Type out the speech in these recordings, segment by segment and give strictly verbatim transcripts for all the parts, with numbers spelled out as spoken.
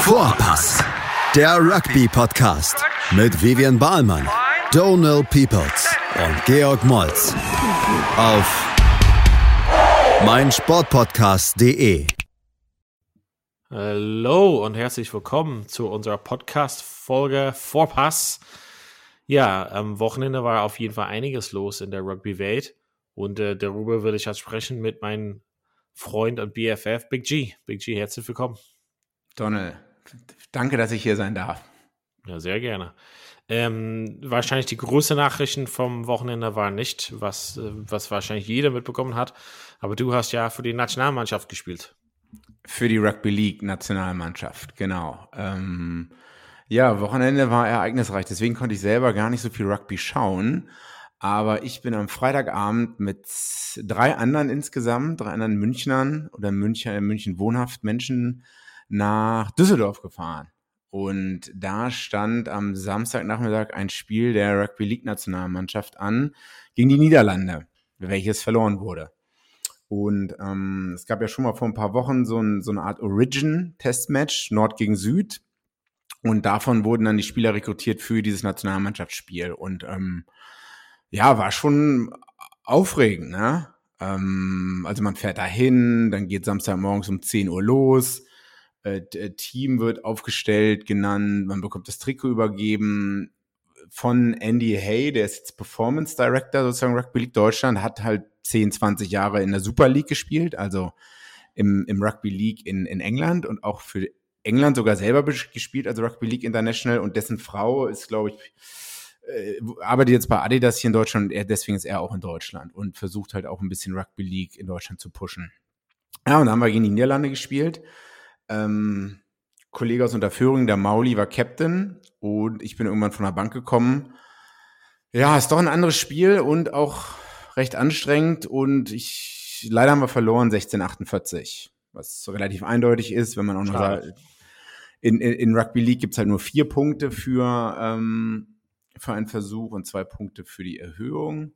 Vorpass, der Rugby-Podcast mit Vivian Bahlmann, Donald Peoples und Georg Moltz auf meinsportpodcast punkt de. Hallo und herzlich willkommen zu unserer Podcast-Folge Vorpass. Ja, am Wochenende war auf jeden Fall einiges los in der Rugby-Welt und äh, darüber würde ich jetzt sprechen mit meinem Freund und B F F, Big G. Big G, herzlich willkommen. Donald, danke, dass ich hier sein darf. Ja, sehr gerne. Ähm, wahrscheinlich die größten Nachrichten vom Wochenende waren nicht, was, äh, was wahrscheinlich jeder mitbekommen hat, aber du hast ja für die Nationalmannschaft gespielt. Für die Rugby League Nationalmannschaft, genau. Ähm, ja, Wochenende war ereignisreich, deswegen konnte ich selber gar nicht so viel Rugby schauen, aber ich bin am Freitagabend mit drei anderen insgesamt, drei anderen Münchnern oder München, München wohnhaft Menschen nach Düsseldorf gefahren. Und da stand am Samstagnachmittag ein Spiel der Rugby League Nationalmannschaft an gegen die Niederlande, welches verloren wurde. Und ähm, es gab ja schon mal vor ein paar Wochen so, ein, so eine Art Origin-Testmatch, Nord gegen Süd. Und davon wurden dann die Spieler rekrutiert für dieses Nationalmannschaftsspiel. Und ähm, ja, war schon aufregend, ne? Ähm, also man fährt dahin, dann geht Samstagmorgens um zehn Uhr los. Äh, Team wird aufgestellt, genannt, man bekommt das Trikot übergeben von Andy Hay, der ist jetzt Performance Director sozusagen Rugby League Deutschland, hat halt zehn, zwanzig Jahre in der Super League gespielt, also im, im Rugby League in, in England und auch für England sogar selber gespielt, also Rugby League International, und dessen Frau ist, glaube ich, äh, arbeitet jetzt bei Adidas hier in Deutschland und er, deswegen ist er auch in Deutschland und versucht halt auch ein bisschen Rugby League in Deutschland zu pushen. Ja, und dann haben wir gegen die Niederlande gespielt. Ähm, Kollege aus Unterföhring, der Mauli, war Captain und ich bin irgendwann von der Bank gekommen. Ja, ist doch ein anderes Spiel und auch recht anstrengend und ich, leider haben wir verloren, sechzehn achtundvierzig, was so relativ eindeutig ist, wenn man auch noch sagt, in, in, in Rugby League gibt's halt nur vier Punkte für, ähm, für einen Versuch und zwei Punkte für die Erhöhung.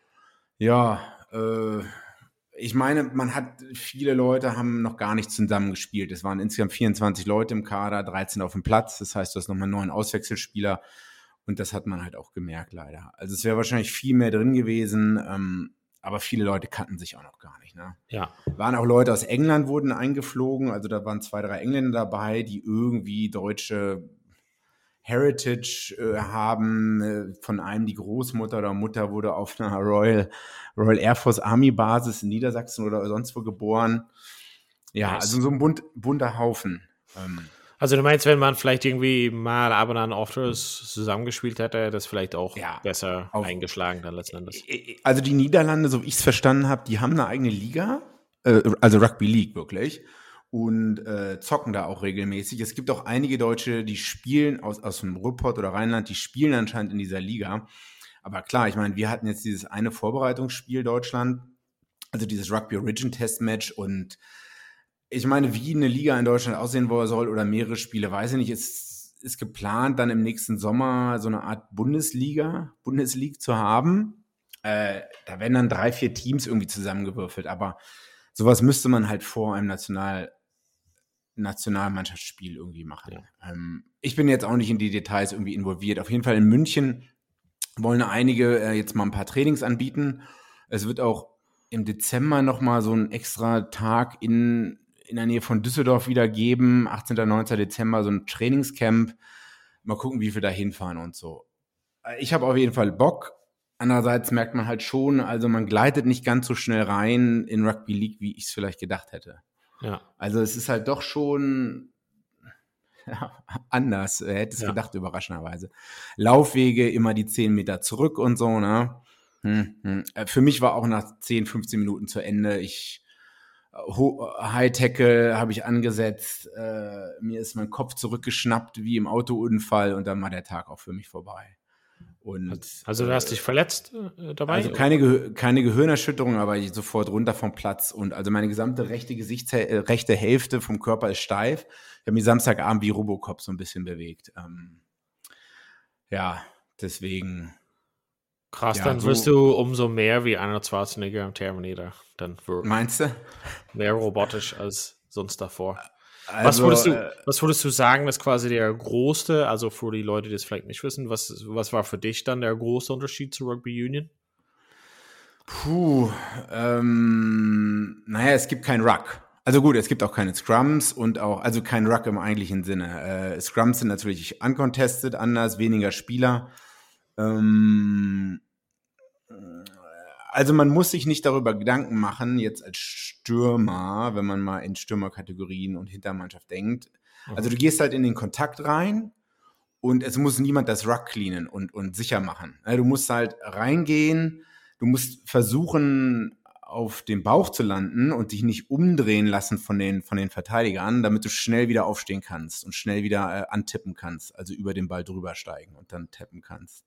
Ja, äh, ich meine, man hat, viele Leute haben noch gar nicht zusammen gespielt. Es waren insgesamt vierundzwanzig Leute im Kader, dreizehn auf dem Platz. Das heißt, du hast nochmal neun Auswechselspieler. Und das hat man halt auch gemerkt, leider. Also es wäre wahrscheinlich viel mehr drin gewesen, ähm, aber viele Leute kannten sich auch noch gar nicht. Ne? Ja. Waren auch Leute aus England, wurden eingeflogen. Also da waren zwei, drei Engländer dabei, die irgendwie deutsche Heritage äh, haben. Äh, von einem, die Großmutter oder Mutter wurde auf einer Royal, Royal Air Force Army Basis in Niedersachsen oder sonst wo geboren. Ja, nice. Also so ein bunt, bunter Haufen. Ähm, Also du meinst, wenn man vielleicht irgendwie mal ab und an Offers zusammengespielt hätte, das vielleicht auch ja, besser auf, eingeschlagen dann letzten Endes? Also die Niederlande, so wie ich es verstanden habe, die haben eine eigene Liga, äh, also Rugby League wirklich, und äh, zocken da auch regelmäßig. Es gibt auch einige Deutsche, die spielen aus, aus dem Ruhrpott oder Rheinland, die spielen anscheinend in dieser Liga. Aber klar, ich meine, wir hatten jetzt dieses eine Vorbereitungsspiel Deutschland, also dieses Rugby Origin Testmatch, und ich meine, wie eine Liga in Deutschland aussehen soll oder mehrere Spiele, weiß ich nicht. Es ist geplant, dann im nächsten Sommer so eine Art Bundesliga, Bundesliga zu haben. Äh, da werden dann drei, vier Teams irgendwie zusammengewürfelt. Aber sowas müsste man halt vor einem National, Nationalmannschaftsspiel irgendwie machen. Ja. Ähm, ich bin jetzt auch nicht in die Details irgendwie involviert. Auf jeden Fall in München wollen einige äh, jetzt mal ein paar Trainings anbieten. Es wird auch im Dezember nochmal so ein extra Tag in in der Nähe von Düsseldorf wieder geben, achtzehnten, neunzehnten Dezember, so ein Trainingscamp. Mal gucken, wie wir da hinfahren und so. Ich habe auf jeden Fall Bock. Andererseits merkt man halt schon, also man gleitet nicht ganz so schnell rein in Rugby League, wie ich es vielleicht gedacht hätte. Ja. Also es ist halt doch schon ja, anders. Wer hätte es ja. gedacht, überraschenderweise. Laufwege, immer die zehn Meter zurück und so, ne? Hm, hm. Für mich war auch nach zehn, fünfzehn Minuten zu Ende. Ich High-Tackle habe ich angesetzt, äh, mir ist mein Kopf zurückgeschnappt wie im Autounfall und dann war der Tag auch für mich vorbei. Und, also du hast dich verletzt äh, dabei? Also keine, Ge- keine Gehirnerschütterung, aber ich sofort runter vom Platz und also meine gesamte rechte Gesichts- äh, rechte Hälfte vom Körper ist steif. Ich habe mich Samstagabend wie Robocop so ein bisschen bewegt. Ähm, ja, deswegen... Krass, ja, dann so wirst du umso mehr wie Arnold Schwarzenegger im Terminator. Dann meinst du? Mehr robotisch als sonst davor. Also, was, würdest du, äh, was würdest du sagen, ist quasi der größte, also für die Leute, die das vielleicht nicht wissen, was, was war für dich dann der große Unterschied zu Rugby Union? Puh, ähm, naja, es gibt kein Ruck. Also gut, es gibt auch keine Scrums und auch, also kein Ruck im eigentlichen Sinne. Äh, Scrums sind natürlich uncontested, anders, weniger Spieler. Ähm, also man muss sich nicht darüber Gedanken machen, jetzt als Stürmer, wenn man mal in Stürmerkategorien und Hintermannschaft denkt. Mhm. Also du gehst halt in den Kontakt rein und es muss niemand das Ruck cleanen und, und sicher machen. Du musst halt reingehen, du musst versuchen, auf dem Bauch zu landen und dich nicht umdrehen lassen von den, von den Verteidigern, damit du schnell wieder aufstehen kannst und schnell wieder äh, antippen kannst, also über den Ball drüber steigen und dann tappen kannst.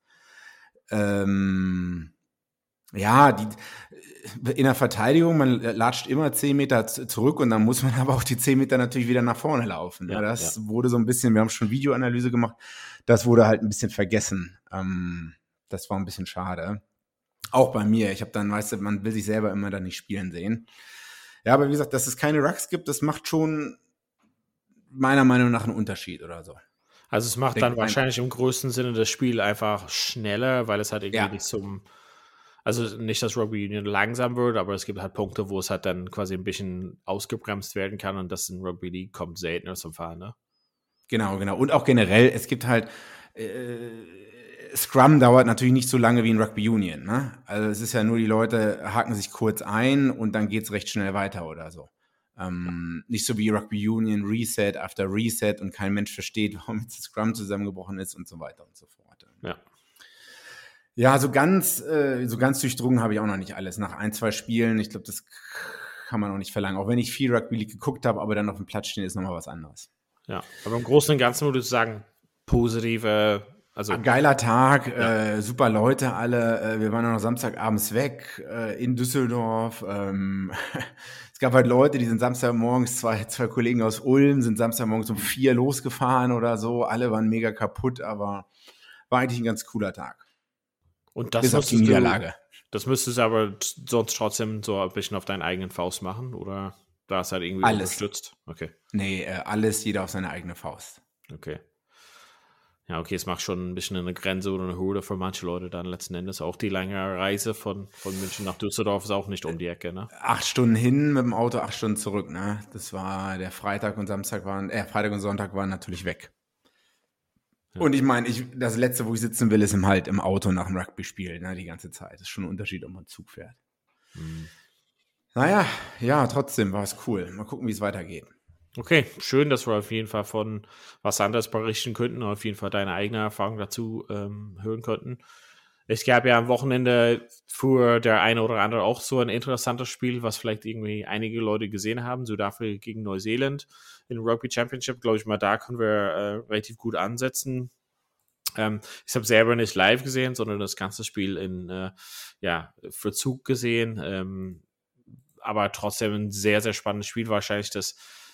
Ähm, ja, die, in der Verteidigung, man latscht immer zehn Meter zurück und dann muss man aber auch die zehn Meter natürlich wieder nach vorne laufen. Ja, das ja. wurde so ein bisschen, wir haben schon Videoanalyse gemacht, das wurde halt ein bisschen vergessen. Ähm, das war ein bisschen schade. Auch bei mir. Ich habe dann, weißt du, man will sich selber immer dann nicht spielen sehen. Ja, aber wie gesagt, dass es keine Rucks gibt, das macht schon meiner Meinung nach einen Unterschied oder so. Also es macht Denk dann wahrscheinlich im größten Sinne das Spiel einfach schneller, weil es halt irgendwie ja. nicht zum, also nicht, dass Rugby Union langsam wird, aber es gibt halt Punkte, wo es halt dann quasi ein bisschen ausgebremst werden kann und das in Rugby League kommt seltener zum Fahren, ne? Genau, genau. Und auch generell, es gibt halt äh, Scrum dauert natürlich nicht so lange wie in Rugby Union, ne? Also es ist ja nur, die Leute haken sich kurz ein und dann geht's recht schnell weiter oder so. Ähm, nicht so wie Rugby Union, Reset after Reset und kein Mensch versteht, warum jetzt das Scrum zusammengebrochen ist und so weiter und so fort. Ja. Ja, so ganz, äh, so ganz durchdrungen habe ich auch noch nicht alles. Nach ein, zwei Spielen, ich glaube, das kann man auch nicht verlangen. Auch wenn ich viel Rugby League geguckt habe, aber dann auf dem Platz stehen, ist nochmal was anderes. Ja, aber im Großen und Ganzen würde ich sagen, positive, also. Ein geiler Tag, ja. äh, super Leute alle. Äh, wir waren ja noch Samstagabends weg äh, in Düsseldorf. Ähm, es gab halt Leute, die sind Samstagmorgens, zwei, zwei Kollegen aus Ulm sind Samstagmorgens um vier losgefahren oder so. Alle waren mega kaputt, aber war eigentlich ein ganz cooler Tag. Und das bis auf die Niederlage. Du, das müsstest du aber sonst trotzdem so ein bisschen auf deinen eigenen Faust machen, oder da ist halt irgendwie alles. Unterstützt? Okay. Nee, äh, alles, jeder auf seine eigene Faust. Okay. Ja, okay, es macht schon ein bisschen eine Grenze oder eine Hürde für manche Leute dann letzten Endes. Auch die lange Reise von, von München nach Düsseldorf ist auch nicht um die Ecke, ne? Acht Stunden hin mit dem Auto, acht Stunden zurück, ne? Das war, der Freitag und Samstag waren, äh, Freitag und Sonntag waren natürlich weg. Ja. Und ich meine, ich, das Letzte, wo ich sitzen will, ist im halt im Auto nach dem Rugby-Spiel, ne? Die ganze Zeit. Das ist schon ein Unterschied, ob man Zug fährt. Mhm. Naja, ja, trotzdem war es cool. Mal gucken, wie es weitergeht. Okay, schön, dass wir auf jeden Fall von was anderes berichten könnten und auf jeden Fall deine eigene Erfahrung dazu ähm, hören könnten. Es gab ja am Wochenende für der eine oder andere auch so ein interessantes Spiel, was vielleicht irgendwie einige Leute gesehen haben. Südafrika gegen Neuseeland in Rugby Championship. Glaube ich mal, da können wir äh, relativ gut ansetzen. Ähm, ich habe selber nicht live gesehen, sondern das ganze Spiel in äh, ja, Verzug gesehen. Ähm, aber trotzdem ein sehr, sehr spannendes Spiel. Wahrscheinlich das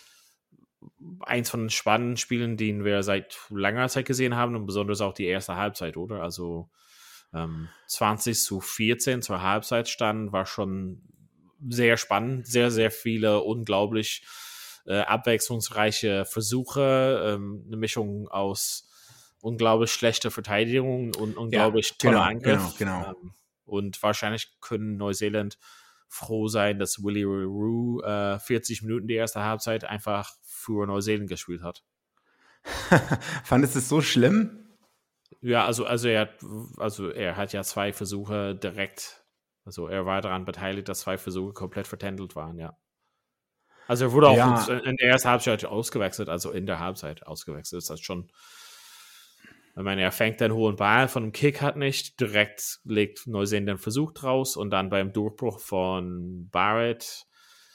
eins von den spannenden Spielen, die wir seit langer Zeit gesehen haben und besonders auch die erste Halbzeit, oder? Also ähm, zwanzig zu vierzehn zur Halbzeit stand, war schon sehr spannend. Sehr, sehr viele unglaublich äh, abwechslungsreiche Versuche. Ähm, eine Mischung aus unglaublich schlechter Verteidigung und unglaublich ja, toller genau, Angriff. Genau, genau. Ähm, und wahrscheinlich können Neuseeland froh sein, dass Willie Roux äh, vierzig Minuten die erste Halbzeit einfach für Neuseeland gespielt hat. Fandest du es so schlimm? Ja, also, also, er, also er hat ja zwei Versuche direkt, also er war daran beteiligt, dass zwei Versuche komplett vertändelt waren, ja. Also er wurde auch ja. in, in der ersten Halbzeit ausgewechselt, also in der Halbzeit ausgewechselt. Das ist schon, ich meine, er fängt den hohen Ball von dem Kick, hat nicht, direkt legt Neuseeland den Versuch draus und dann beim Durchbruch von Barrett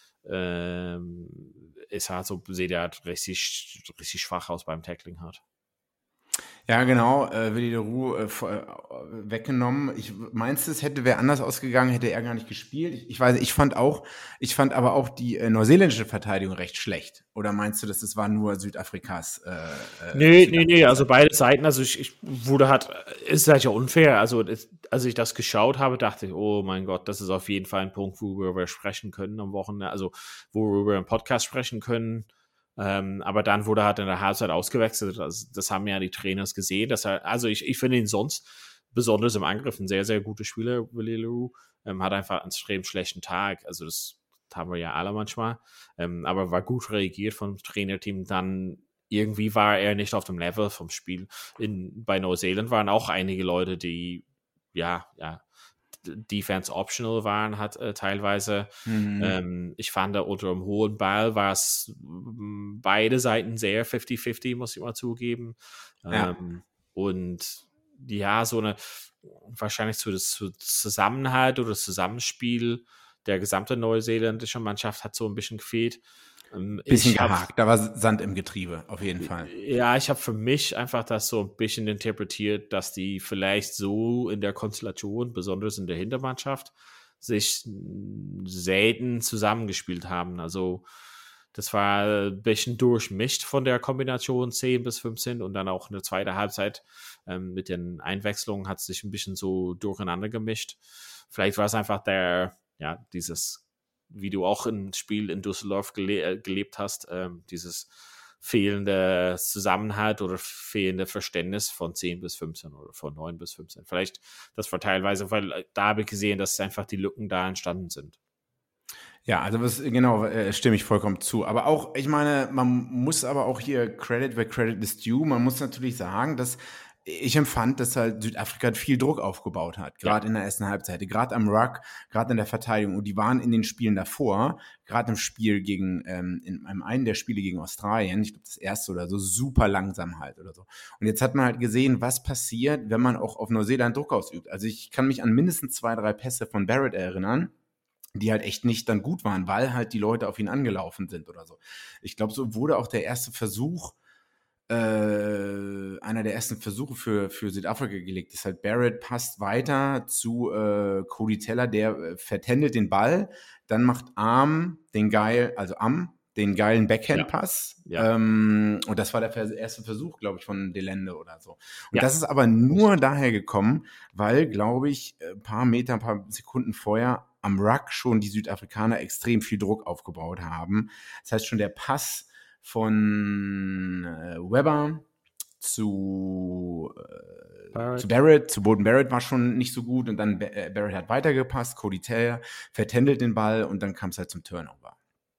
ähm, ist halt so, sieht er halt richtig, richtig schwach aus beim Tackling hat. Ja, genau, äh, Willie Roux äh, äh, weggenommen. Ich meinst du, es hätte wer anders ausgegangen, hätte er gar nicht gespielt? Ich, ich weiß, ich fand auch, ich fand aber auch die äh, neuseeländische Verteidigung recht schlecht. Oder meinst du, dass es war nur Südafrikas? Äh, nee, Südafrikas nee, nee, also beide Seiten. Also ich, ich wurde halt, ist halt ja unfair. Also es, als ich das geschaut habe, dachte ich, oh mein Gott, das ist auf jeden Fall ein Punkt, worüber wir sprechen können am Wochenende. Also worüber wir im Podcast sprechen können. Ähm, aber dann wurde er halt in der Halbzeit ausgewechselt. Also, das haben ja die Trainers gesehen. Dass er, also ich, ich finde ihn sonst, besonders im Angriff, ein sehr, sehr guter Spieler, Willie Leroux. Ähm, hat einfach einen extrem schlechten Tag. Also das haben wir ja alle manchmal. Ähm, aber war gut reagiert vom Trainerteam. Dann irgendwie war er nicht auf dem Level vom Spiel. In, bei Neuseeland waren auch einige Leute, die ja, ja, Defense optional waren, hat äh, teilweise. Mhm. Ähm, ich fand, da unter dem hohen Ball war es m, beide Seiten sehr fifty fifty, muss ich mal zugeben. Ja. Ähm, und ja, so eine wahrscheinlich so das so Zusammenhalt oder das Zusammenspiel der gesamten neuseeländischen Mannschaft hat so ein bisschen gefehlt. Ähm, Bisschen ich hab, gehakt, da war Sand im Getriebe, auf jeden Fall. Ja, ich habe für mich einfach das so ein bisschen interpretiert, dass die vielleicht so in der Konstellation, besonders in der Hintermannschaft, sich selten zusammengespielt haben. Also das war ein bisschen durchmischt von der Kombination zehn bis fünfzehn und dann auch eine zweite Halbzeit ähm, mit den Einwechslungen hat sich ein bisschen so durcheinander gemischt. Vielleicht war es einfach der, ja, dieses, wie du auch im Spiel in Düsseldorf gele- gelebt hast, ähm, dieses fehlende Zusammenhalt oder fehlende Verständnis von zehn bis fünfzehn oder von neun bis fünfzehn. Vielleicht das war teilweise, weil da habe ich gesehen, dass einfach die Lücken da entstanden sind. Ja, also was, genau, äh, stimme ich vollkommen zu. Aber auch, ich meine, man muss aber auch hier Credit where Credit is due. Man muss natürlich sagen, dass ich empfand, dass halt Südafrika viel Druck aufgebaut hat, gerade ja. in der ersten Halbzeit, gerade am Ruck, gerade in der Verteidigung. Und die waren in den Spielen davor, gerade im Spiel gegen, ähm, in einem einen der Spiele gegen Australien, ich glaube das erste oder so, super langsam halt oder so. Und jetzt hat man halt gesehen, was passiert, wenn man auch auf Neuseeland Druck ausübt. Also ich kann mich an mindestens zwei, drei Pässe von Barrett erinnern, die halt echt nicht dann gut waren, weil halt die Leute auf ihn angelaufen sind oder so. Ich glaube, so wurde auch der erste Versuch, äh, einer der ersten Versuche für, für Südafrika gelegt. Das ist halt Barrett passt weiter zu äh, Cody Teller, der äh, vertändelt den Ball, dann macht Arm den geil, also Am, den geilen Backhand-Pass. Ja. Ja. Ähm, und das war der erste Versuch, glaube ich, von Delende oder so. Und Ja. das ist aber nur daher gekommen, weil, glaube ich, ein paar Meter, ein paar Sekunden vorher am Ruck schon die Südafrikaner extrem viel Druck aufgebaut haben. Das heißt, schon der Pass von äh, Webber zu, äh, Barrett. zu Barrett, zu Bolton Barrett war schon nicht so gut und dann äh, Barrett hat weitergepasst, Cody Taylor vertändelt den Ball und dann kam es halt zum Turnover.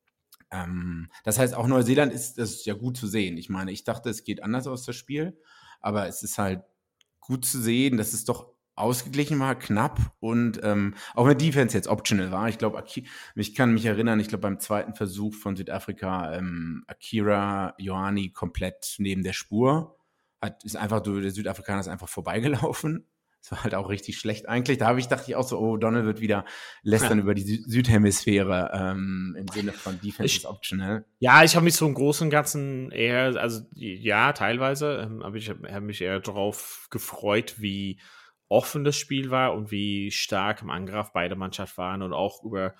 Ähm, das heißt, auch Neuseeland ist, das ist ja gut zu sehen. Ich meine, ich dachte, es geht anders aus das Spiel, aber es ist halt gut zu sehen, dass es doch ausgeglichen war, knapp und ähm, auch wenn Defense jetzt optional war. Ich glaube, ich kann mich erinnern, ich glaube beim zweiten Versuch von Südafrika ähm, Akira Ioane komplett neben der Spur. Hat, ist einfach, der Südafrikaner ist einfach vorbeigelaufen. Das war halt auch richtig schlecht eigentlich. Da habe ich, dachte ich auch so, oh, Donald wird wieder lästern ja. über die Sü- Südhemisphäre ähm, im Sinne von Defense is optional. Ja, ich habe mich so im Großen und Ganzen eher, also ja, teilweise, ähm, aber ich habe hab mich eher darauf gefreut, wie offen das Spiel war und wie stark im Angriff beide Mannschaften waren und auch über,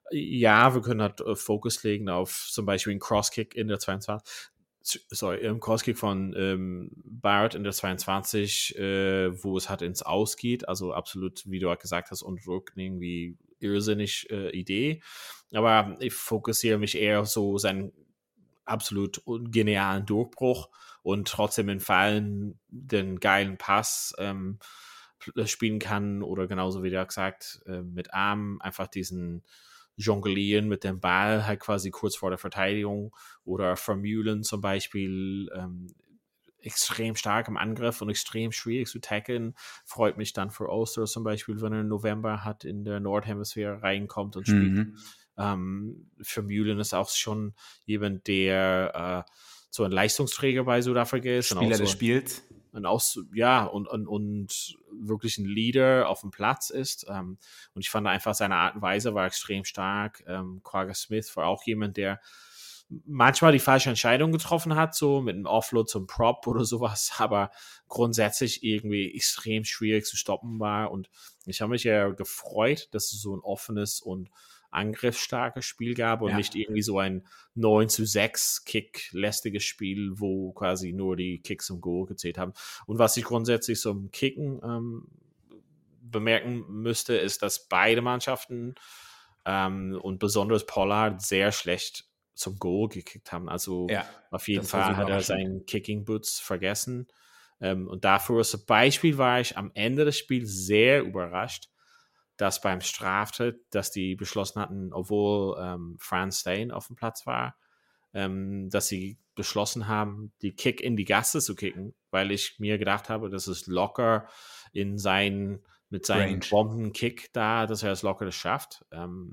ja, wir können halt äh, Fokus legen auf zum Beispiel einen Crosskick in der zweiundzwanzig, sorry, im Crosskick von ähm, Barrett in der zweiundzwanzig, äh, wo es halt ins Aus geht, also absolut, wie du halt gesagt hast, und Druck irgendwie irrsinnig äh, Idee, aber ich fokussiere mich eher auf so seinen absolut genialen Durchbruch und trotzdem in Fallen den geilen Pass ähm, spielen kann oder genauso wie du gesagt, äh, mit Arm einfach diesen Jonglieren mit dem Ball halt quasi kurz vor der Verteidigung oder Vermeulen zum Beispiel ähm, extrem stark im Angriff und extrem schwierig zu tackeln. Freut mich dann für Ulster zum Beispiel, wenn er im November hat in der Nordhemisphäre reinkommt und spielt. Mhm. Ähm, Vermeulen ist auch schon jemand, der äh, so ein Leistungsträger bei Südafrika ist. Spieler so des Spiels. Und auch, ja, und, und, und wirklich ein Leader auf dem Platz ist. Ähm, und ich fand einfach, seine Art und Weise war extrem stark. Ähm, Quagga Smith war auch jemand, der manchmal die falsche Entscheidung getroffen hat, so mit einem Offload zum Prop oder sowas, aber grundsätzlich irgendwie extrem schwierig zu stoppen war. Und ich habe mich ja gefreut, dass es so ein offenes und angriffsstarkes Spiel gab und ja. nicht irgendwie so ein neun zu sechs Kick-lästiges Spiel, wo quasi nur die Kicks im Goal gezählt haben. Und was ich grundsätzlich so im Kicken ähm, bemerken müsste, ist, dass beide Mannschaften ähm, und besonders Pollard sehr schlecht zum Goal gekickt haben. Also Ja, auf jeden das war Fall so hat er überraschend. seinen Kicking Boots vergessen. Ähm, und dafür zum Beispiel war ich am Ende des Spiels sehr überrascht, dass beim Straftritt, dass die beschlossen hatten, obwohl ähm, Franz Stein auf dem Platz war, ähm, dass sie beschlossen haben, die Kick in die Gasse zu kicken, weil ich mir gedacht habe, das ist locker in sein, mit seinem Range. Bombenkick da, dass er es locker das schafft. Ähm,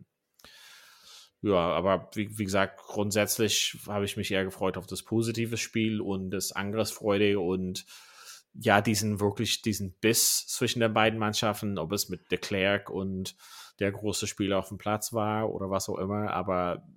ja, aber wie, wie gesagt, grundsätzlich habe ich mich eher gefreut auf das positive Spiel und das Angriffsfreude und ja, diesen wirklich, diesen Biss zwischen den beiden Mannschaften, ob es mit de Klerk und der große Spieler auf dem Platz war oder was auch immer, aber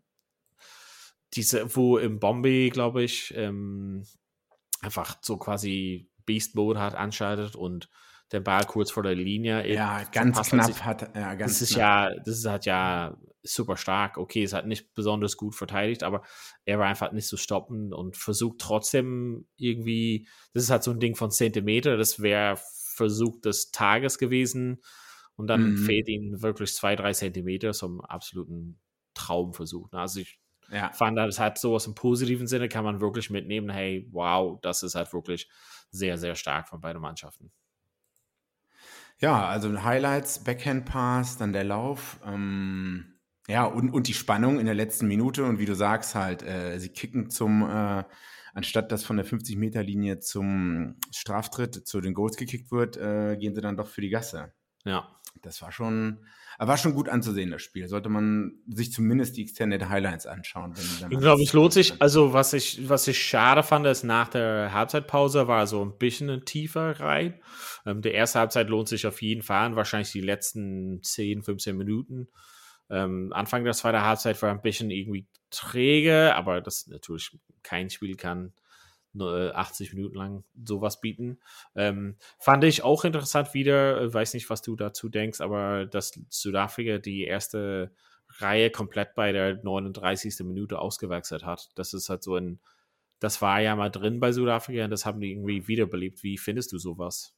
diese, wo im Bombay, glaube ich, ähm, einfach so quasi Beast Mode hat, anschaltet und der Ball kurz vor der Linie eben Ja, ganz verpasst knapp sich. hat, ja, ganz Das ist knapp. ja, das ist halt ja super stark. Okay, es hat nicht besonders gut verteidigt, aber er war einfach nicht zu stoppen und versucht trotzdem irgendwie, das ist halt so ein Ding von Zentimeter, das wäre Versuch des Tages gewesen und dann Mhm. fehlt ihm wirklich zwei, drei Zentimeter zum absoluten Traumversuch. Also ich Ja. fand, das hat sowas im positiven Sinne, kann man wirklich mitnehmen, hey, wow, das ist halt wirklich sehr, sehr stark von beiden Mannschaften. Ja, also Highlights, Backhand-Pass, dann der Lauf, ähm, ja, und, und die Spannung in der letzten Minute und wie du sagst halt, äh, sie kicken zum, äh, anstatt dass von der fünfzig-Meter-Linie zum Straftritt zu den Goals gekickt wird, äh, gehen sie dann doch für die Gasse. Ja. Das war schon, war schon gut anzusehen, das Spiel. Sollte man sich zumindest die Extended Highlights anschauen. Wenn, wenn Ich glaube, es lohnt sich. Also, was ich, was ich schade fand, ist nach der Halbzeitpause war so ein bisschen tiefer rein. Ähm, die erste Halbzeit lohnt sich auf jeden Fall. Wahrscheinlich die letzten zehn, fünfzehn Minuten. Ähm, Anfang der zweiten Halbzeit war ein bisschen irgendwie träge, aber das natürlich kein Spiel kann nur achtzig Minuten lang sowas bieten. Ähm, fand ich auch interessant wieder, weiß nicht, was du dazu denkst, aber dass Südafrika die erste Reihe komplett bei der neununddreißigsten Minute ausgewechselt hat. Das ist halt so ein, das war ja mal drin bei Südafrika und das haben die irgendwie wiederbelebt. Wie findest du sowas?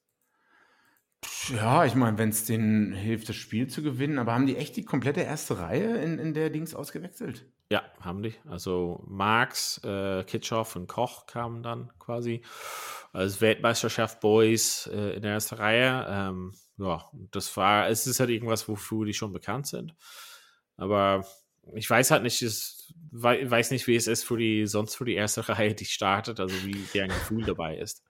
Ja, ich meine, wenn es denen hilft, das Spiel zu gewinnen, aber haben die echt die komplette erste Reihe in, in der Dings ausgewechselt? Ja, haben die. Also Marx, äh, Kitschoff und Koch kamen dann quasi als Weltmeisterschaft Boys äh, in der ersten Reihe. Ähm, ja, das war, es ist halt irgendwas, wofür die schon bekannt sind. Aber ich weiß halt nicht, ich weiß nicht, wie es ist für die, sonst für die erste Reihe, die startet, also wie deren Gefühl dabei ist.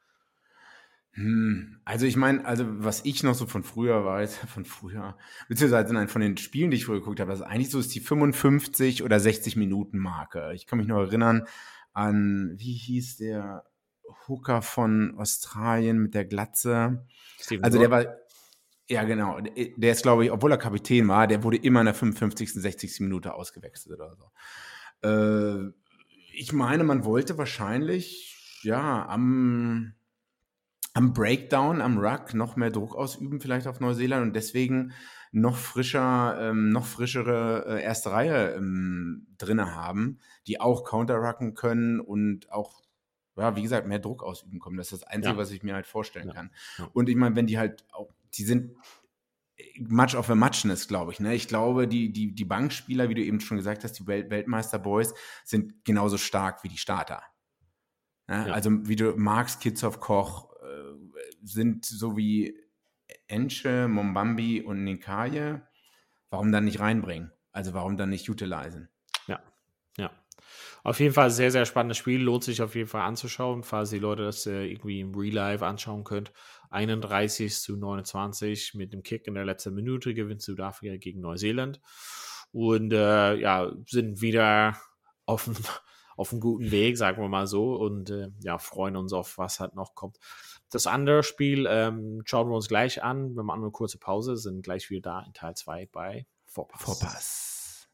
Hm, also ich meine, also was ich noch so von früher weiß, von früher, beziehungsweise nein, von den Spielen, die ich früher geguckt habe, also eigentlich so ist die fünfundfünfzig oder sechzig Minuten Marke. Ich kann mich noch erinnern an, wie hieß der Hooker von Australien mit der Glatze? Steven Also der Rock. war, ja genau, der ist glaube ich, obwohl er Kapitän war, der wurde immer in der fünfundfünfzigsten, sechzigsten Minute ausgewechselt oder so. Äh, ich meine, man wollte wahrscheinlich, ja, am am Breakdown, am Ruck noch mehr Druck ausüben vielleicht auf Neuseeland und deswegen noch frischer, ähm, noch frischere äh, erste Reihe ähm, drinne haben, die auch counterrucken können und auch, ja, wie gesagt, mehr Druck ausüben können. Das ist das Einzige, Ja. was ich mir halt vorstellen Ja. kann. Ja. Und ich meine, wenn die halt auch, die sind much of a muchness, glaube ich. Ne? Ich glaube, die, die, die Bankspieler, wie du eben schon gesagt hast, die Welt Weltmeister-Boys, sind genauso stark wie die Starter. Ja? Ja. Also wie du Marx, Kitshoff, Koch, sind so wie Enche, Mombambi und Nkaye, warum dann nicht reinbringen? Also warum dann nicht utilisen? Ja, ja. Auf jeden Fall sehr, sehr spannendes Spiel. Lohnt sich auf jeden Fall anzuschauen, falls die Leute das äh, irgendwie im Real Life anschauen könnt. einunddreißig zu neunundzwanzig mit dem Kick in der letzten Minute gewinnt Südafrika gegen Neuseeland. Und äh, ja, sind wieder auf dem auf einem guten Weg, sagen wir mal so, und äh, ja, freuen uns auf, was halt noch kommt. Das andere Spiel ähm, schauen wir uns gleich an. Wir machen eine kurze Pause, sind gleich wieder da in Teil zwei bei Vorpass. Vorpass.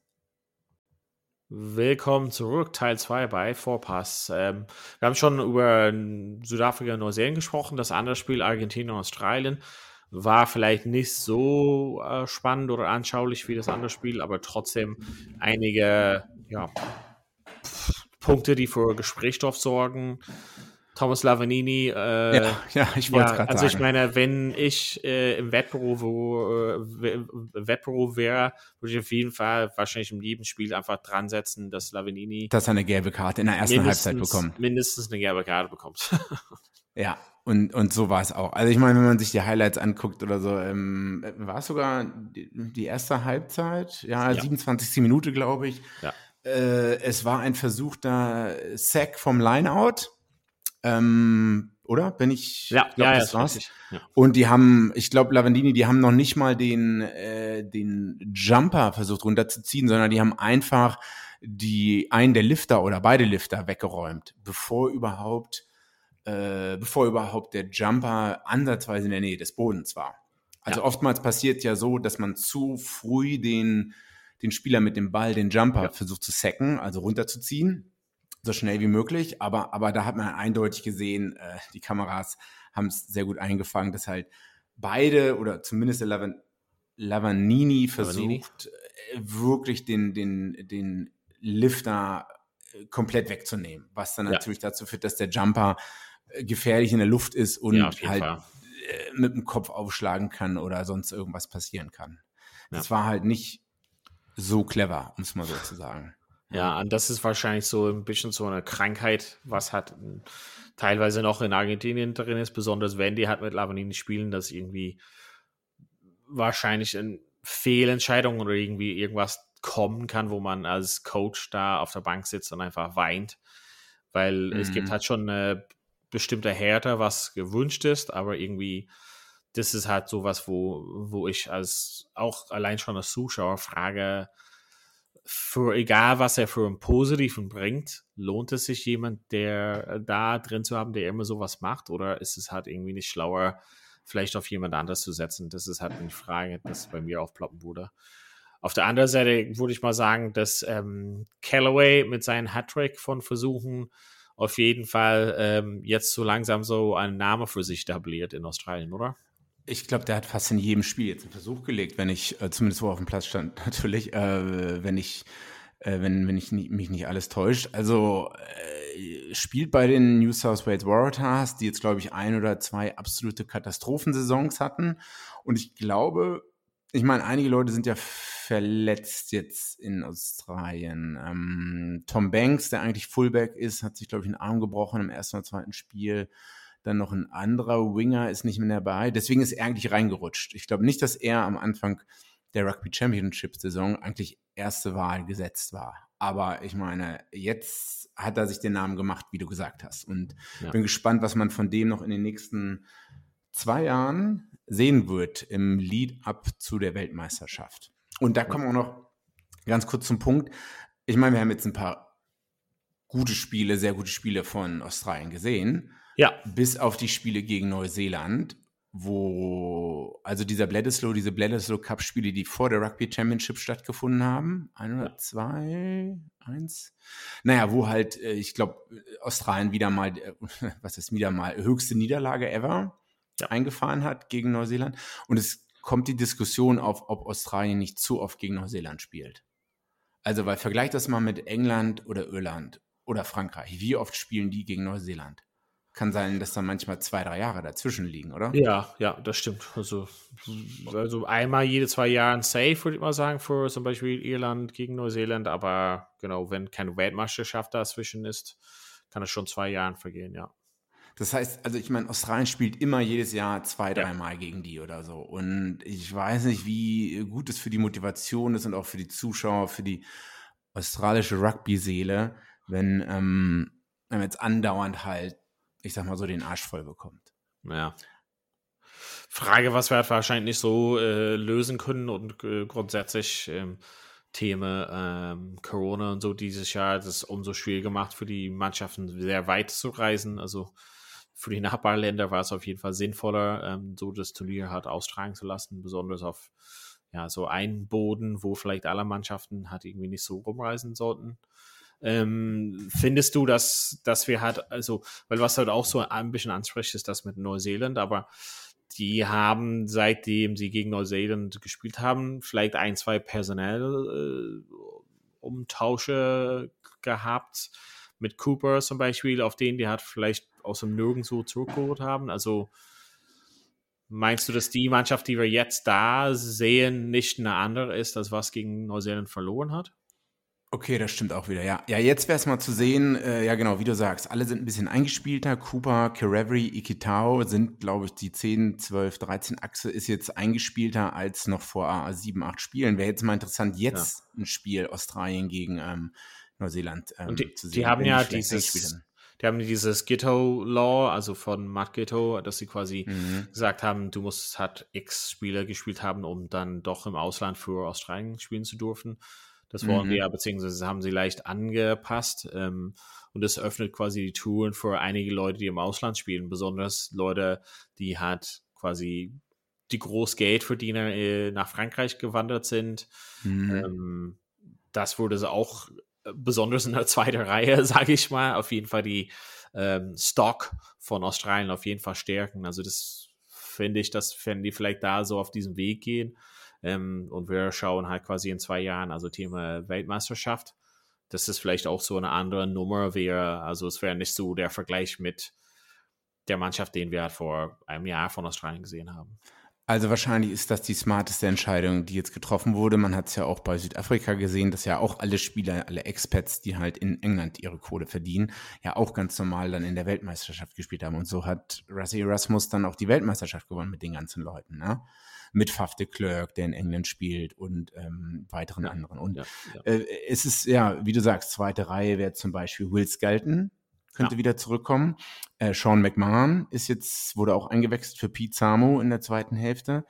Willkommen zurück, Teil zwei bei Vorpass. Ähm, wir haben schon über Südafrika und Neuseeland gesprochen. Das andere Spiel, Argentinien und Australien, war vielleicht nicht so äh, spannend oder anschaulich wie das andere Spiel, aber trotzdem einige ja, Punkte, die für Gesprächsstoff sorgen. Thomas Lavanini. Äh, ja, ja, ich wollte es ja, gerade also sagen. ich meine, wenn ich äh, im Wettberuf, wo, äh, Wettberuf wäre, würde ich auf jeden Fall wahrscheinlich im jedem Spiel einfach dran setzen, dass Lavanini dass er eine gelbe Karte in der ersten Halbzeit bekommt. Mindestens eine gelbe Karte bekommt. Ja, und, und so war es auch. Also ich meine, wenn man sich die Highlights anguckt oder so, ähm, war es sogar die, die erste Halbzeit, ja, Ja. siebenundzwanzigste Minute, glaube ich. Ja. Äh, es war ein versuchter Sack vom Lineout, ähm, oder? Wenn ich, Ja, ich glaube, ja, das ja, war's. richtig. Ja. Und die haben, ich glaube, Lavandini, die haben noch nicht mal den, äh, den Jumper versucht runterzuziehen, sondern die haben einfach die einen der Lifter oder beide Lifter weggeräumt, bevor überhaupt Äh, bevor überhaupt der Jumper ansatzweise in der Nähe des Bodens war. Also Ja. oftmals passiert ja so, dass man zu früh den, den Spieler mit dem Ball, den Jumper, Ja. versucht zu sacken, also runterzuziehen, so schnell wie möglich. Aber, aber da hat man eindeutig gesehen, äh, die Kameras haben es sehr gut eingefangen, dass halt beide oder zumindest der Lavan, Lavanini versucht, Lavanini. Äh, wirklich den, den, den Lifter komplett wegzunehmen, was dann Ja. natürlich dazu führt, dass der Jumper gefährlich in der Luft ist und Ja, auf jeden halt Fall. mit dem Kopf aufschlagen kann oder sonst irgendwas passieren kann. Das Ja. war halt nicht so clever, um es mal so zu sagen. Ja, und das ist wahrscheinlich so ein bisschen so eine Krankheit, was hat teilweise noch in Argentinien drin ist, besonders wenn die halt mit Lavanini spielen, dass irgendwie wahrscheinlich eine Fehlentscheidung oder irgendwie irgendwas kommen kann, wo man als Coach da auf der Bank sitzt und einfach weint, weil mhm. es gibt halt schon eine bestimmte Härte, was gewünscht ist, aber irgendwie das ist halt sowas, wo, wo ich als auch allein schon als Zuschauer frage, für egal was er für einen Positiven bringt, lohnt es sich jemand, der da drin zu haben, der immer sowas macht, oder ist es halt irgendwie nicht schlauer, vielleicht auf jemand anderes zu setzen? Das ist halt eine Frage, das bei mir aufploppen würde. Auf der anderen Seite würde ich mal sagen, dass ähm, Callaway mit seinen Hattrick von Versuchen auf jeden Fall ähm, jetzt so langsam so einen Namen für sich etabliert in Australien, oder? Ich glaube, der hat fast in jedem Spiel jetzt einen Versuch gelegt, wenn ich, äh, zumindest wo er auf dem Platz stand, natürlich, äh, wenn ich, äh, wenn, wenn ich nie, mich nicht alles täuscht. Also äh, spielt bei den New South Wales Waratahs, die jetzt, glaube ich, ein oder zwei absolute Katastrophensaisons hatten. Und ich glaube, ich meine, einige Leute sind ja verletzt jetzt in Australien. Ähm, Tom Banks, der eigentlich Fullback ist, hat sich, glaube ich, einen Arm gebrochen im ersten oder zweiten Spiel. Dann noch ein anderer Winger ist nicht mehr dabei. Deswegen ist er eigentlich reingerutscht. Ich glaube nicht, dass er am Anfang der Rugby Championship-Saison eigentlich erste Wahl gesetzt war. Aber ich meine, jetzt hat er sich den Namen gemacht, wie du gesagt hast. Und ja. bin gespannt, was man von dem noch in den nächsten zwei Jahren sehen wird im Lead-up zu der Weltmeisterschaft. Und da kommen wir auch noch ganz kurz zum Punkt. Ich meine, wir haben jetzt ein paar gute Spiele, sehr gute Spiele von Australien gesehen. Ja. Bis auf die Spiele gegen Neuseeland, wo, also dieser Bledisloe, diese Bledisloe Cup Spiele, die vor der Rugby Championship stattgefunden haben, ein oder zwei, eins, naja, wo halt, ich glaube, Australien wieder mal, was ist wieder mal, höchste Niederlage ever ja. eingefahren hat gegen Neuseeland. Und es kommt die Diskussion auf, ob Australien nicht zu oft gegen Neuseeland spielt. Also, weil vergleicht das mal mit England oder Irland oder Frankreich. Wie oft spielen die gegen Neuseeland? Kann sein, dass da manchmal zwei, drei Jahre dazwischen liegen, oder? Ja, ja, das stimmt. Also, also einmal jede zwei Jahre safe, würde ich mal sagen, für zum Beispiel Irland gegen Neuseeland. Aber genau, wenn keine Weltmeisterschaft dazwischen ist, kann es schon zwei Jahre vergehen, ja. Das heißt, also ich meine, Australien spielt immer jedes Jahr zwei, dreimal ja. gegen die oder so. Und ich weiß nicht, wie gut es für die Motivation ist und auch für die Zuschauer, für die australische Rugby-Seele, wenn ähm, man jetzt andauernd halt, ich sag mal so, den Arsch voll bekommt. Ja. Frage, was wir halt wahrscheinlich nicht so äh, lösen können und äh, grundsätzlich ähm, Themen ähm, Corona und so dieses Jahr, das ist umso schwieriger gemacht für die Mannschaften, sehr weit zu reisen. Also für die Nachbarländer war es auf jeden Fall sinnvoller, ähm, so das Turnier halt austragen zu lassen, besonders auf ja, so einen Boden, wo vielleicht alle Mannschaften halt irgendwie nicht so rumreisen sollten. Ähm, findest du, dass, dass wir halt, also, weil was halt auch so ein bisschen anspricht, ist das mit Neuseeland, aber die haben, seitdem sie gegen Neuseeland gespielt haben, vielleicht ein, zwei personelle äh, Umtausche gehabt, mit Cooper zum Beispiel, auf den die hat vielleicht aus dem Nirgendwo zurückgeholt haben. Also meinst du, dass die Mannschaft, die wir jetzt da sehen, nicht eine andere ist, als was gegen Neuseeland verloren hat? Okay, das stimmt auch wieder, ja. Ja, jetzt wäre es mal zu sehen, äh, ja genau, wie du sagst, alle sind ein bisschen eingespielter. Cooper, Kerevi, Ikitau sind, glaube ich, die zehn, zwölf, dreizehn Achse ist jetzt eingespielter als noch vor sieben, acht Spielen. Wäre jetzt mal interessant, jetzt ja. ein Spiel Australien gegen ähm, Neuseeland ähm, Und die, zu sehen. Die haben ja dieses, die haben dieses Giteau-Law, also von Matt Giteau, dass sie quasi mhm. gesagt haben, du musst halt X Spieler gespielt haben, um dann doch im Ausland für Australien spielen zu dürfen. Das wollen mhm. wir ja, beziehungsweise haben sie leicht angepasst. Ähm, und das öffnet quasi die Touren für einige Leute, die im Ausland spielen, besonders Leute, die halt quasi die Großgeldverdiener äh, nach Frankreich gewandert sind. Mhm. Ähm, das wurde so auch besonders in der zweiten Reihe, sage ich mal, auf jeden Fall die ähm, Stock von Australien auf jeden Fall stärken. Also das finde ich, dass wenn die vielleicht da so auf diesen Weg gehen, Ähm, und wir schauen halt quasi in zwei Jahren, also Thema Weltmeisterschaft, dass das vielleicht auch so eine andere Nummer wäre. Also es wäre nicht so der Vergleich mit der Mannschaft, den wir halt vor einem Jahr von Australien gesehen haben. Also wahrscheinlich ist das die smarteste Entscheidung, die jetzt getroffen wurde. Man hat es ja auch bei Südafrika gesehen, dass ja auch alle Spieler, alle Expats, die halt in England ihre Kohle verdienen, ja auch ganz normal dann in der Weltmeisterschaft gespielt haben. Und so hat Rassie Erasmus dann auch die Weltmeisterschaft gewonnen mit den ganzen Leuten, ne? Mit Faf de Klerk, der in England spielt und ähm, weiteren ja, anderen. Und ja, ja. Äh, es ist, ja, wie du sagst, zweite Reihe wäre zum Beispiel Will Skelton, könnte ja. wieder zurückkommen. Äh, Sean McMahon ist jetzt, wurde auch eingewechselt für Pete Samu in der zweiten Hälfte.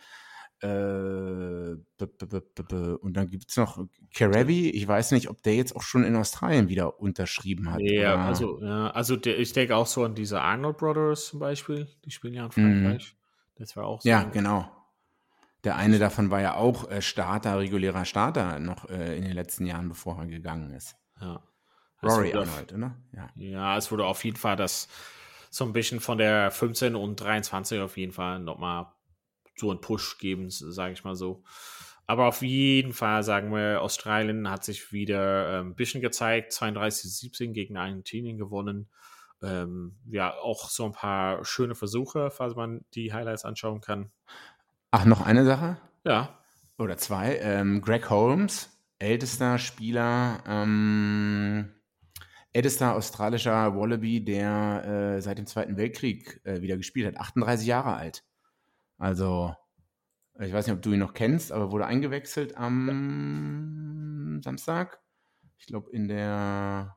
Äh, b -b -b -b -b und dann gibt es noch Kerevi. Ich weiß nicht, ob der jetzt auch schon in Australien wieder unterschrieben hat. Ja, oder? also, ja, also der, ich denke auch so an diese Arnold Brothers zum Beispiel. Die spielen ja in Frankreich. Mhm. Das war auch so. Ja, genau. Der eine davon war ja auch äh, Starter, regulärer Starter noch äh, in den letzten Jahren, bevor er gegangen ist. Ja. Rory Arnold, oder? Ja. ja, es wurde auf jeden Fall das so ein bisschen von der fünfzehn und dreiundzwanzig auf jeden Fall nochmal so einen Push geben, sage ich mal so. Aber auf jeden Fall, sagen wir, Australien hat sich wieder äh, ein bisschen gezeigt, zweiunddreißig zu siebzehn gegen Argentinien gewonnen. Ähm, ja, auch so ein paar schöne Versuche, falls man die Highlights anschauen kann. Ach, noch eine Sache? Ja. Oder zwei. Ähm, Greg Holmes, ältester Spieler, ähm, ältester australischer Wallaby, der äh, seit dem Zweiten Weltkrieg äh, wieder gespielt hat. achtunddreißig Jahre alt. Also, ich weiß nicht, ob du ihn noch kennst, aber wurde eingewechselt am ja. Samstag. Ich glaube, in der,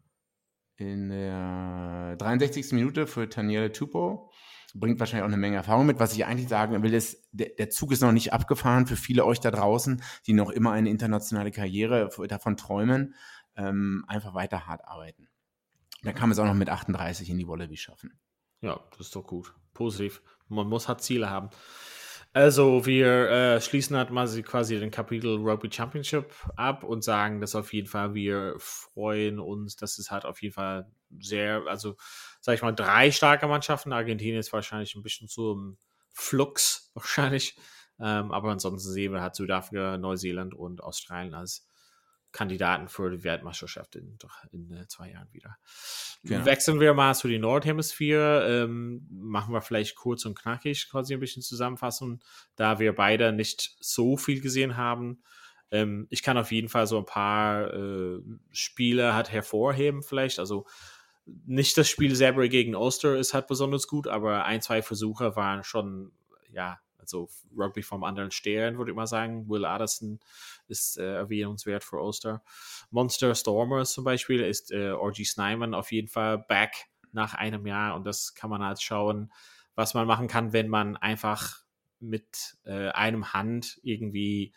in der dreiundsechzigsten Minute für Taniele Tupou. Bringt wahrscheinlich auch eine Menge Erfahrung mit. Was ich eigentlich sagen will, ist, der, der Zug ist noch nicht abgefahren für viele euch da draußen, die noch immer eine internationale Karriere davon träumen, ähm, einfach weiter hart arbeiten. Da kann man es auch noch mit achtunddreißig in die Wallaby schaffen. Ja, das ist doch gut. Positiv. Man muss halt Ziele haben. Also wir äh, schließen halt mal quasi den Kapitel Rugby Championship ab und sagen, dass auf jeden Fall wir freuen uns, dass es halt auf jeden Fall sehr, also sag ich mal, drei starke Mannschaften. Argentinien ist wahrscheinlich ein bisschen so im Flux wahrscheinlich, ähm, aber ansonsten sehen wir halt Südafrika, Neuseeland und Australien als Kandidaten für die Weltmeisterschaft in, in äh, zwei Jahren wieder. Genau. Wechseln wir mal zu die Nordhemisphäre, ähm, machen wir vielleicht kurz und knackig quasi ein bisschen zusammenfassen, da wir beide nicht so viel gesehen haben. Ähm, ich kann auf jeden Fall so ein paar äh, Spiele halt hervorheben vielleicht, also nicht das Spiel selber gegen Ulster ist halt besonders gut, aber ein, zwei Versuche waren schon, ja, also Rugby vom anderen Stern, würde ich mal sagen. Will Addison ist äh, erwähnenswert für Ulster. Monster Stormers zum Beispiel ist äh, R G Snyman auf jeden Fall back nach einem Jahr und das kann man halt schauen, was man machen kann, wenn man einfach mit äh, einem Hand irgendwie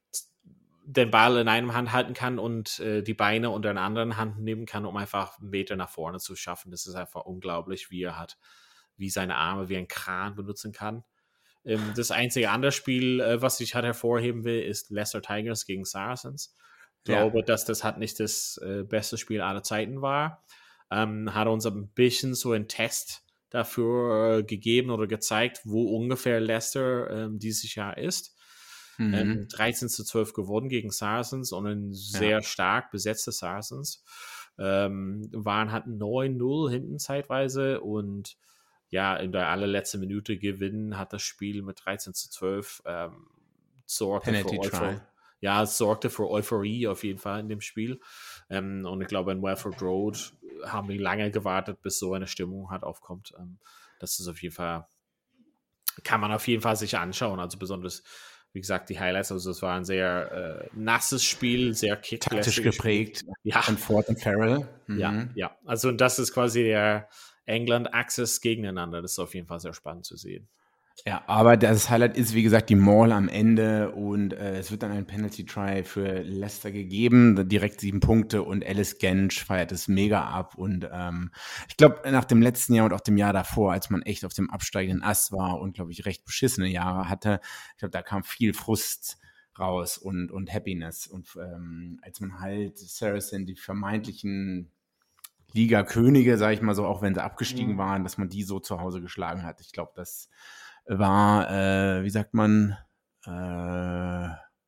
den Ball in einem Hand halten kann und äh, die Beine unter einer anderen Hand nehmen kann, um einfach einen Meter nach vorne zu schaffen. Das ist einfach unglaublich, wie er hat, wie seine Arme wie ein Kran benutzen kann. Ähm, das einzige andere Spiel, äh, was ich halt hervorheben will, ist Leicester Tigers gegen Saracens. Ich ja. glaube, dass das halt nicht das äh, beste Spiel aller Zeiten war. Ähm, hat uns ein bisschen so einen Test dafür äh, gegeben oder gezeigt, wo ungefähr Leicester ähm, dieses Jahr ist. Mhm. Ähm, dreizehn zu zwölf gewonnen gegen Saracens und ein sehr ja. stark besetzte Saracens. ähm, waren halt neun null hinten zeitweise und ja, in der allerletzten Minute gewinnen hat das Spiel mit dreizehn zu zwölf ähm, sorgte für Euphorie. Ja, es sorgte für Euphorie auf jeden Fall in dem Spiel. Ähm, und ich glaube, in Welford Road haben die lange gewartet, bis so eine Stimmung halt aufkommt. Ähm, das ist auf jeden Fall, kann man auf jeden Fall sich anschauen. Also besonders, wie gesagt, die Highlights. Also es war ein sehr äh, nasses Spiel, sehr kicklässig. Taktisch geprägt. Ja. Von Ford und Farrell. Mhm. Ja, ja. Also das ist quasi der England-Axis gegeneinander. Das ist auf jeden Fall sehr spannend zu sehen. Ja, aber das Highlight ist, wie gesagt, die Maul am Ende und äh, es wird dann ein Penalty-Try für Leicester gegeben, direkt sieben Punkte und Alice Gensch feiert es mega ab und ähm, ich glaube, nach dem letzten Jahr und auch dem Jahr davor, als man echt auf dem absteigenden Ast war und, glaube ich, recht beschissene Jahre hatte, ich glaube, da kam viel Frust raus und, und Happiness und ähm, als man halt Saracen, die vermeintlichen Liga-Könige, sage ich mal so, auch wenn sie abgestiegen mhm. waren, dass man die so zu Hause geschlagen hat. Ich glaube, das war, äh, wie sagt man, äh,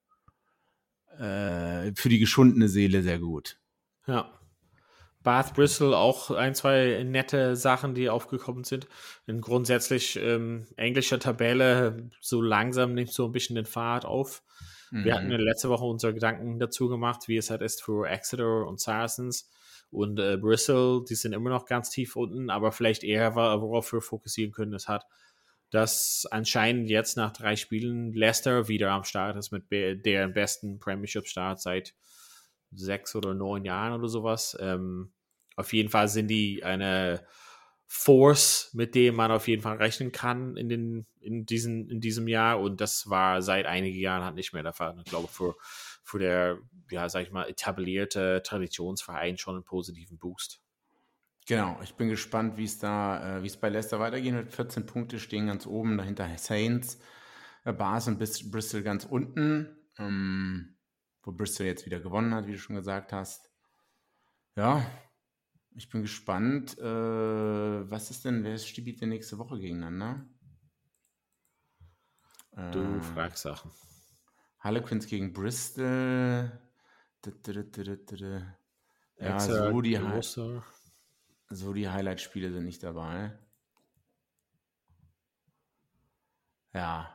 äh, für die geschundene Seele sehr gut. Ja. Bath Bristol auch ein, zwei nette Sachen, die aufgekommen sind. Und grundsätzlich ähm, englische Tabelle so langsam nimmt so ein bisschen den Fahrt auf. Mhm. Wir hatten letzte Woche unsere Gedanken dazu gemacht, wie es halt ist für Exeter und Saracens. Und äh, Bristol, die sind immer noch ganz tief unten, aber vielleicht eher, worauf wir fokussieren können, ist halt, dass anscheinend jetzt nach drei Spielen Leicester wieder am Start ist mit be- deren besten Premiership-Start seit sechs oder neun Jahren oder sowas. Ähm, auf jeden Fall sind die eine Force, mit dem man auf jeden Fall rechnen kann in, den, in, diesen, in diesem Jahr und das war seit einigen Jahren halt nicht mehr der Fall. Ich glaube, für, für der, ja, sag ich mal, etablierte Traditionsverein schon einen positiven Boost. Genau, ich bin gespannt, wie es da, äh, wie es bei Leicester weitergehen wird. vierzehn Punkte stehen ganz oben, dahinter Saints, äh, Bath und Bis- Bristol ganz unten, ähm, wo Bristol jetzt wieder gewonnen hat, wie du schon gesagt hast. Ja, ich bin gespannt. Äh, was ist denn, wer spielt denn nächste Woche gegeneinander? Du äh, fragst Sachen. Harlequins gegen Bristol. Ja, so die Hi- So, die Highlight-Spiele sind nicht dabei. Ja.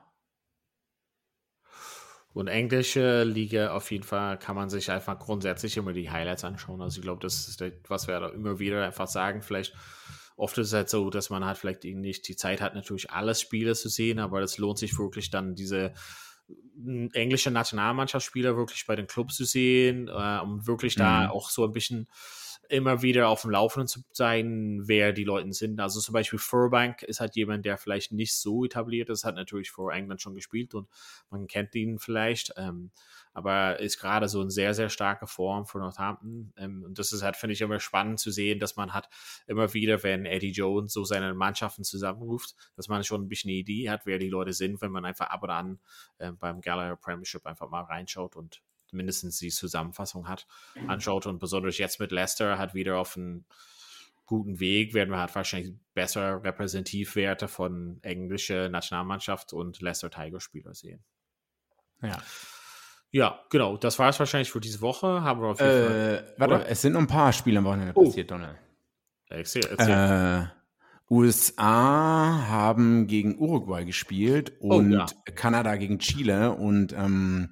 Und englische Liga auf jeden Fall kann man sich einfach grundsätzlich immer die Highlights anschauen. Also ich glaube, das ist das, was wir da immer wieder einfach sagen. Vielleicht oft ist es halt so, dass man halt vielleicht nicht die Zeit hat, natürlich alles Spiele zu sehen, aber es lohnt sich wirklich dann diese englische Nationalmannschaftsspieler wirklich bei den Clubs zu sehen, äh, um wirklich mhm. da auch so ein bisschen immer wieder auf dem Laufenden zu sein, wer die Leute sind. Also zum Beispiel Furbank ist halt jemand, der vielleicht nicht so etabliert ist, hat natürlich vor England schon gespielt und man kennt ihn vielleicht, ähm, aber ist gerade so in sehr, sehr starker Form für Northampton. Ähm, und das ist halt, finde ich, immer spannend zu sehen, dass man hat immer wieder, wenn Eddie Jones so seine Mannschaften zusammenruft, dass man schon ein bisschen eine Idee hat, wer die Leute sind, wenn man einfach ab und an äh, beim Gallagher Premiership einfach mal reinschaut und mindestens die Zusammenfassung hat, anschaut und besonders jetzt mit Leicester hat wieder auf einen guten Weg, werden wir halt wahrscheinlich besser Repräsentativwerte von englischer Nationalmannschaft und Leicester Tiger-Spieler sehen. Ja. Ja, genau, das war es wahrscheinlich für diese Woche. Haben wir auf jeden äh, Fall. Warte, oder? Es sind noch ein paar Spiele am Wochenende oh. passiert, Donald. Erzähl, erzähl. Äh, U S A haben gegen Uruguay gespielt und oh, ja. Kanada gegen Chile und ähm,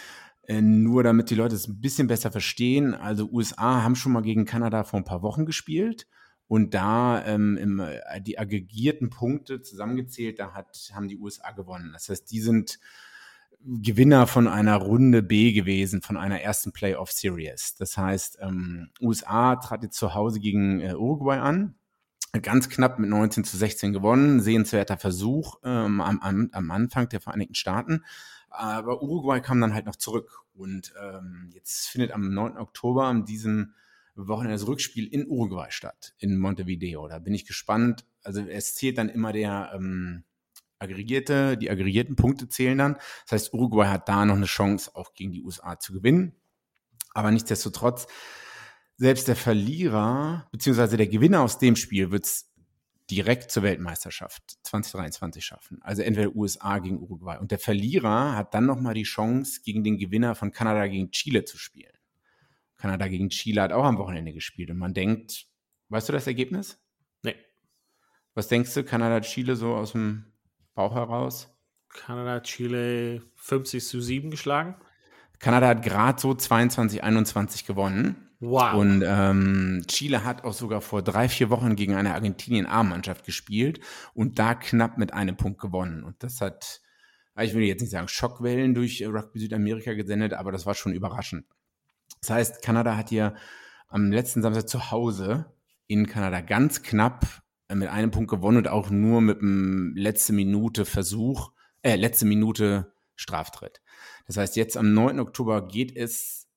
nur damit die Leute es ein bisschen besser verstehen, also U S A haben schon mal gegen Kanada vor ein paar Wochen gespielt und da ähm, im, die aggregierten Punkte zusammengezählt, da hat, haben die U S A gewonnen. Das heißt, die sind Gewinner von einer Runde B gewesen, von einer ersten Playoff-Series. Das heißt, ähm, U S A trat jetzt zu Hause gegen äh, Uruguay an, ganz knapp mit neunzehn zu sechzehn gewonnen, sehenswerter Versuch ähm, am, am, am Anfang der Vereinigten Staaten. Aber Uruguay kam dann halt noch zurück und ähm, jetzt findet am neunten Oktober an diesem Wochenende das Rückspiel in Uruguay statt, in Montevideo. Da bin ich gespannt. Also es zählt dann immer der ähm, aggregierte, die aggregierten Punkte zählen dann. Das heißt, Uruguay hat da noch eine Chance, auch gegen die U S A zu gewinnen. Aber nichtsdestotrotz, selbst der Verlierer, beziehungsweise der Gewinner aus dem Spiel wird es direkt zur Weltmeisterschaft zwanzig dreiundzwanzig schaffen. Also entweder U S A gegen Uruguay. Und der Verlierer hat dann nochmal die Chance, gegen den Gewinner von Kanada gegen Chile zu spielen. Kanada gegen Chile hat auch am Wochenende gespielt. Und man denkt, weißt du das Ergebnis? Nee. Was denkst du, Kanada, Chile so aus dem Bauch heraus? Kanada, Chile fünfzig zu sieben geschlagen. Kanada hat gerade so zweiundzwanzig einundzwanzig gewonnen. Wow. Und ähm, Chile hat auch sogar vor drei, vier Wochen gegen eine Argentinien-A-Mannschaft gespielt und da knapp mit einem Punkt gewonnen. Und das hat, ich will jetzt nicht sagen Schockwellen durch Rugby Südamerika gesendet, aber das war schon überraschend. Das heißt, Kanada hat hier am letzten Samstag zu Hause in Kanada ganz knapp mit einem Punkt gewonnen und auch nur mit einem letzte Minute Versuch, äh, letzte Minute Straftritt. Das heißt, jetzt am neunten Oktober geht es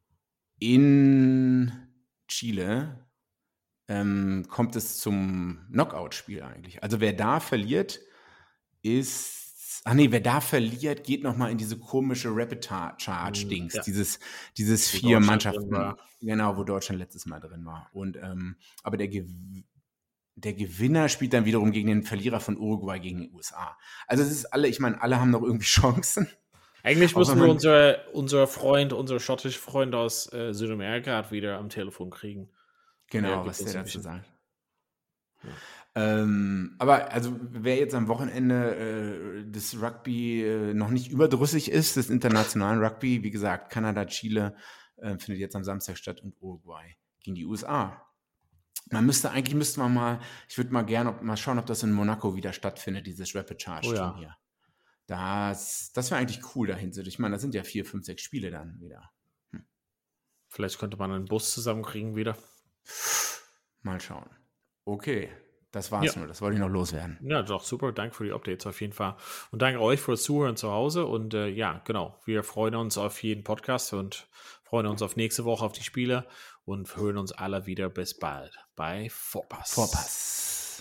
in Chile, ähm, kommt es zum Knockout-Spiel eigentlich. Also wer da verliert, ist, ach nee, wer da verliert, geht nochmal in diese komische Rapid-Charge-Dings, ja. dieses, dieses vier Mannschaften, genau, wo Deutschland letztes Mal drin war. Und, ähm, aber der Gewinn, Der Gewinner spielt dann wiederum gegen den Verlierer von Uruguay gegen die U S A. Also es ist alle, ich meine, alle haben noch irgendwie Chancen. Eigentlich müssen wir unser, unser Freund, unser schottischer Freund aus äh, Südamerika wieder am Telefon kriegen. Genau, ja, was der dazu sagt. Ja. Ähm, aber also wer jetzt am Wochenende äh, des Rugby äh, noch nicht überdrüssig ist, des internationalen Rugby, wie gesagt, Kanada, Chile äh, findet jetzt am Samstag statt und Uruguay gegen die U S A. Man müsste, eigentlich müsste man mal, ich würde mal gerne mal schauen, ob das in Monaco wieder stattfindet, dieses Rapid Charge Turnier. Oh ja. Das, das wäre eigentlich cool dahin. Ich meine, da sind ja vier, fünf, sechs Spiele dann wieder. Hm. Vielleicht könnte man einen Bus zusammenkriegen wieder. Mal schauen. Okay, das war's ja. nur. Das wollte ich noch loswerden. Ja, doch, super. Danke für die Updates auf jeden Fall. Und danke euch fürs Zuhören zu Hause. Und äh, ja, genau, wir freuen uns auf jeden Podcast und freuen uns auf nächste Woche auf die Spiele und hören uns alle wieder. Bis bald bei Vorpass. Vorpass.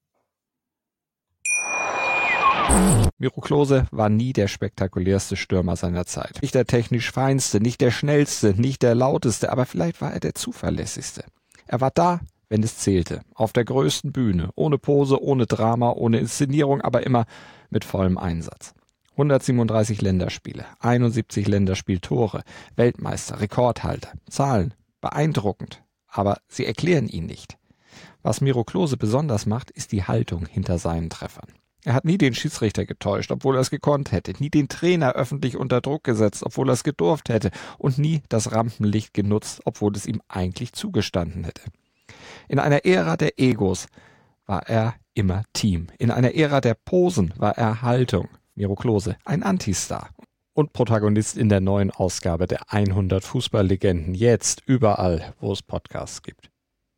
Miro Klose war nie der spektakulärste Stürmer seiner Zeit. Nicht der technisch feinste, nicht der schnellste, nicht der lauteste, aber vielleicht war er der zuverlässigste. Er war da, wenn es zählte, auf der größten Bühne, ohne Pose, ohne Drama, ohne Inszenierung, aber immer mit vollem Einsatz. hundertsiebenunddreißig Länderspiele, einundsiebzig Länderspieltore, Weltmeister, Rekordhalter, Zahlen, beeindruckend, aber sie erklären ihn nicht. Was Miro Klose besonders macht, ist die Haltung hinter seinen Treffern. Er hat nie den Schiedsrichter getäuscht, obwohl er es gekonnt hätte, nie den Trainer öffentlich unter Druck gesetzt, obwohl er es gedurft hätte und nie das Rampenlicht genutzt, obwohl es ihm eigentlich zugestanden hätte. In einer Ära der Egos war er immer Team. In einer Ära der Posen war er Haltung. Miro Klose, ein Antistar und Protagonist in der neuen Ausgabe der hundert Fußballlegenden. Jetzt überall, wo es Podcasts gibt.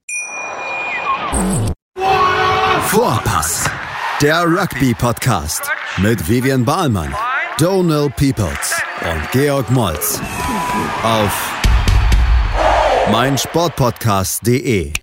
Vorpass, der Rugby-Podcast mit Vivian Bahlmann, Donald Peoples und Georg Moltz auf meinsportpodcast punkt de.